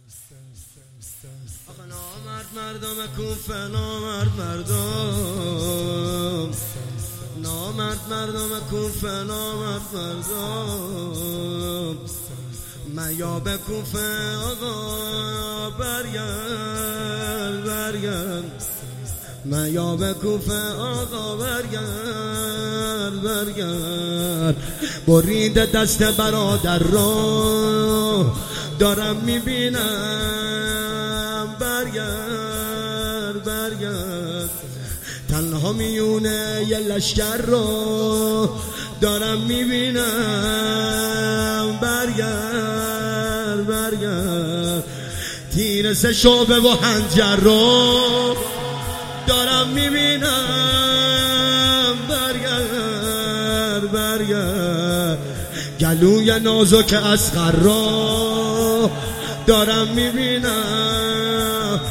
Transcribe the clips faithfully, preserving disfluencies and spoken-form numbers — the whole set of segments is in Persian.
آخه نامرد مردم کوفه، نامرد مردم، نامرد مردم کوفه، نامرد مردم. میاب کوفه آقا برگرد برگرد، میاب کوفه آقا برگرد برگرد. بریده دست برادر رو دارم میبینم، برگرد برگرد. تنها میونه یه لشکر رو دارم میبینم، برگرد برگرد. تیر سه شعبه و حنجر رو دارم میبینم، برگرد برگرد. گلوی نازک اصغر رو دارم میبینم،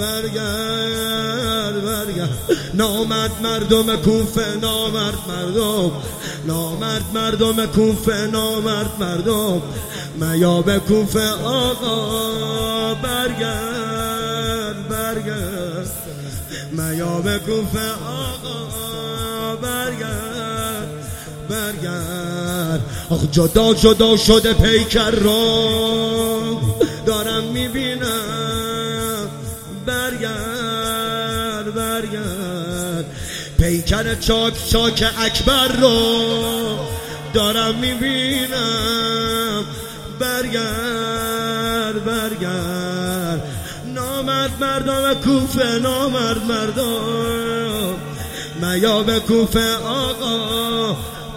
برگرد برگرد. نامرد مردم کوفه، نامرد مردم، نامرد مردم کوفه، نامرد مردم. میاب کوفه آقا برگرد برگرد، میاب کوفه آقا برگرد برگرد. آخ جدا جدا شده پیکر رو دارم میبینم، برگرد برگرد. پیکر چاک چاک اکبر رو دارم میبینم، برگرد برگرد. نامرد مردم کوفه، نامرد مردم. میاب کوفه آقا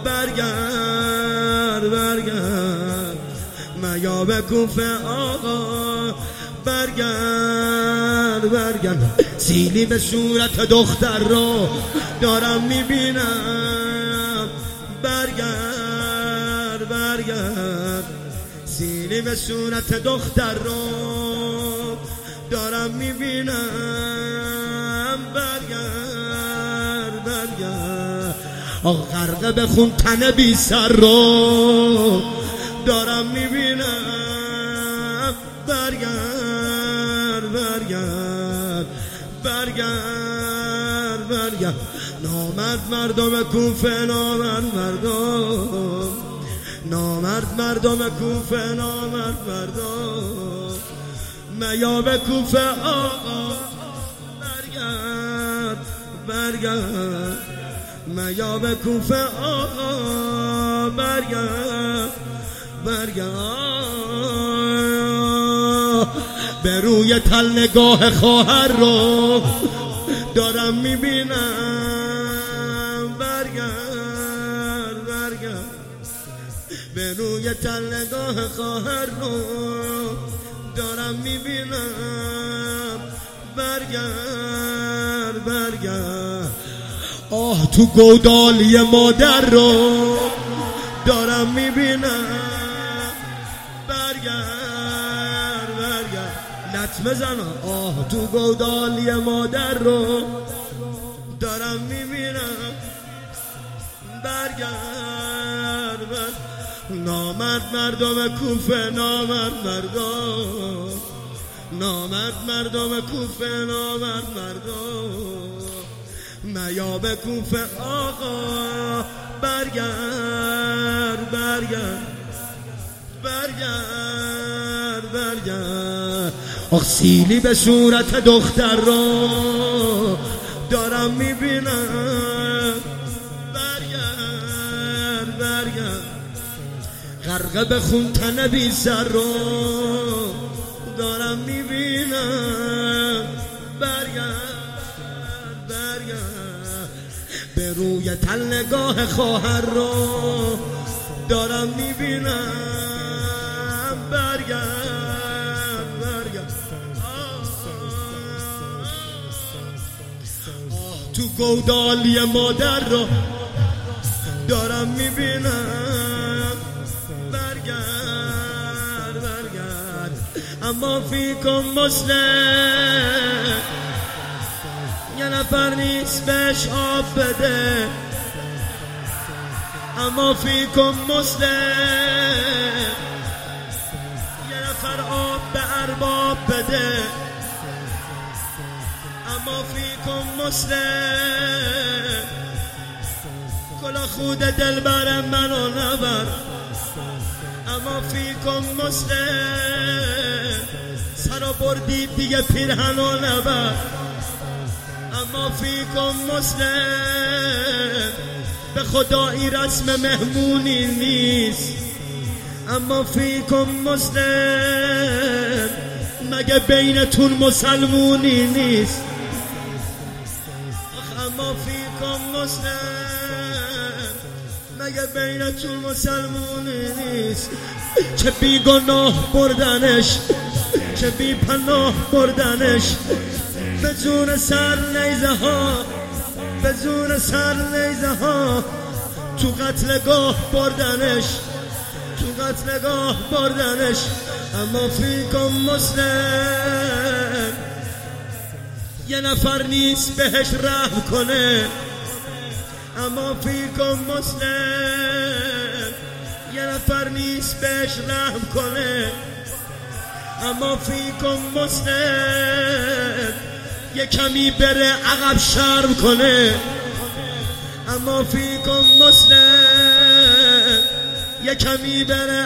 برگرد برگرد، میاب کوفه آقا برگرد برگرد. سیلی به صورت دختر رو دارم میبینم، برگرد برگرد. سیلی به صورت دختر رو دارم میبینم، برگرد برگرد. آخ غرقه به خون تن بی سر رو دارم میبینم، برگرد برگرد برگرد برگرد. نامرد مردم کوفه، نامرد مردم، نامرد مردم کوفه، نامرد مردم. میاب کوفه آقا برگرد برگرد، میاب کوفه آقا برگرد برگرد. به روی تل نگاه خواهر رو دارم میبینم، برگرد برگرد. به روی تل نگاه خواهر رو دارم میبینم، برگرد برگرد. آه تو گودالی مادر رو دارم میبینم، برگرد برگرد. لط بزن. آه تو گودالی مادر رو دارم میبینم، برگرد برگرد. نامرد مردم کوفه، نامرد مردم، نامرد مردم کوفه، نامرد مردم. میاب کوفه آقا برگرد برگرد برگرد برگرد. آخ سیلی به صورت دختر رو دارم میبینم، برگرد برگرد. غرقه به خون تن بی سر رو دارم میبینم، برگرد برگرد. به روی تل نگاه خواهر رو دارم میبینم، برگرد برگرد. آه تو گودالی مادر رو دارم میبینم، برگرد برگرد. اما فیکم مسلم یه نفر نیست بهش آب بده، اما فیکم مسلم نفر آب به ارباب بده، اما فیکم مسلم. کلا خود دلبر منو نبر، اما فیکم مسلم. سرا بردی دیگه پیرهنو نبر، اما فیکم مسلم. به خدا این رسم مهمونی نیست، اما فیکم مسلم. مگه بینتون مسلمونی نیست؟ اما فیکم مسلم. مگه بینتون مسلمونی نیست؟ چه بی گناه بردنش، چه بی پناه بردنش. به زور سر نیزه ها، به زور سر نیزه ها. تو قتلگاه بردنش، تو قتلگاه بردنش. اما فیکم مسلم. یه نفر نیست بهش رحم کنه، اما فیکم مسلم. یه نفر نیست بهش رحم کنه، اما فیکم مسلم. یه کمی بره عقب شرم کنه، اما فیکم مسلم. یه کمی بره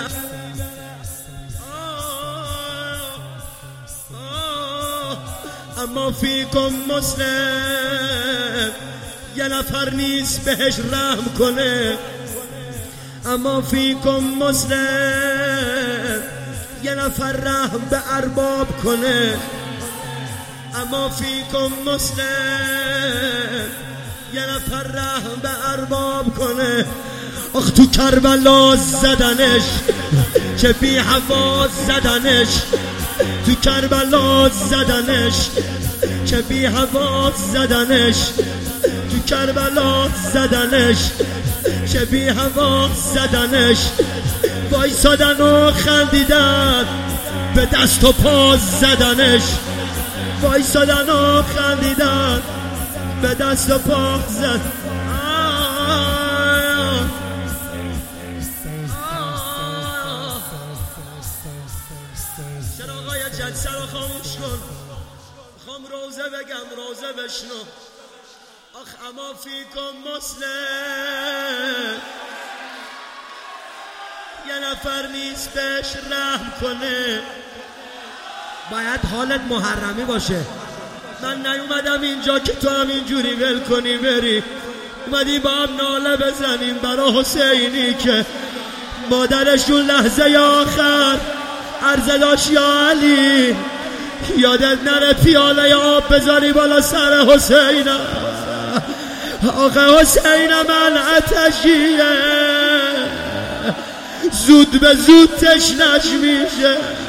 اما فیکم مسلم. یه نفر نیست بهش رحم کنه، اما فیکم مسلم. یه نفر رحم به ارباب کنه، اما فیکم مسلم. یه نفر رحم به ارباب کنه. آخ تو کربلا زدنش، چه بی حواس زدنش. تو کربلا زدنش، چه بی حواس زدنش. تو کربلا زدنش، چه بی حواس زدنش. وایسادن و خندیدن، به دست و پا زدنش. وایسادن و خندیدن، به دست و پا زد. چراغای جلسه رو خاموش کن، میخوام روزه بگم، روزه بشنو. آخ اما فیکم مسلم. یه نفر نیست بهش رحم کنه. باید حالت محرمی باشه. من نیومدم اینجا که تو هم اینجوری ول کنی بری. اومدی با هم ناله بزنیم برا حسینی که مادرشون لحظه آخر عرضه داشت یا علی یادت نره پیاله آب بذاری بالا سر حسین. آقا حسین من آتشیه، زود به زود تشنش میشه.